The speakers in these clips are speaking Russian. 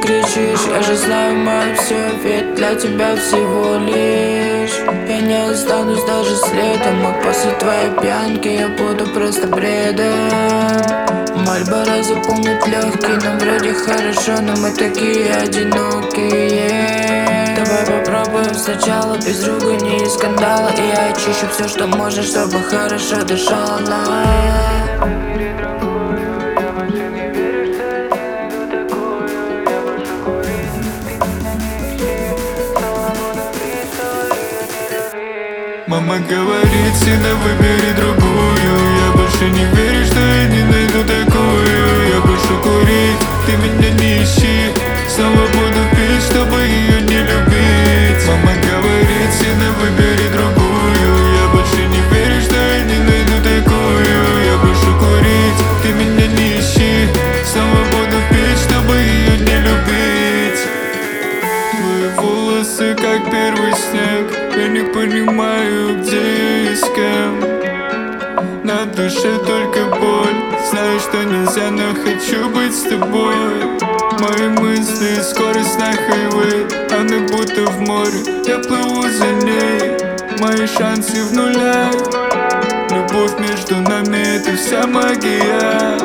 кричишь, я же знаю, мое все, ведь для тебя всего лишь. Я не останусь даже следом, а после твоей пьянки я буду просто бредом. Мальборо заполнит легкие, нам вроде хорошо, но мы такие одинокие. Давай попробуем сначала без ругани и скандала, и я очищу все, что можно, чтобы хорошо дышала. Мама говорит, сына, выбери другую. Я больше не верю, что я не найду такую. Я больше курить, ты меня не ищи. Снова буду пить, чтобы ее не любить. Мама говорит, сына, выбери другую. Я больше не верю, что я не найду такую. Я больше курить, ты меня не ищи. Снова буду пить, чтобы ее не любить. Твои волосы как первый снег. Я не понимаю, где я и с кем. На душе только боль. Знаю, что нельзя, но хочу быть с тобой. Мои мысли, скорость на хайвей. Она будто в море, я плыву за ней. Мои шансы в нулях. Любовь между нами, это вся магия.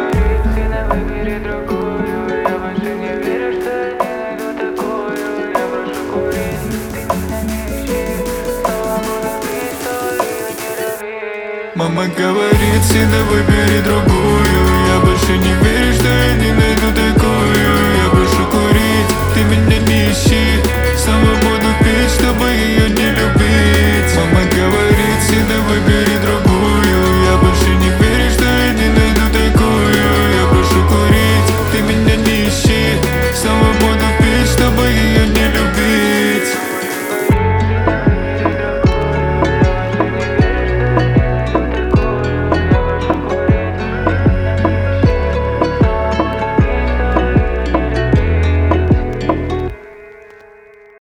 Мама говорит, сына, выбери другую. Я больше не верю, что я не найду такую. Я больше курить, ты меня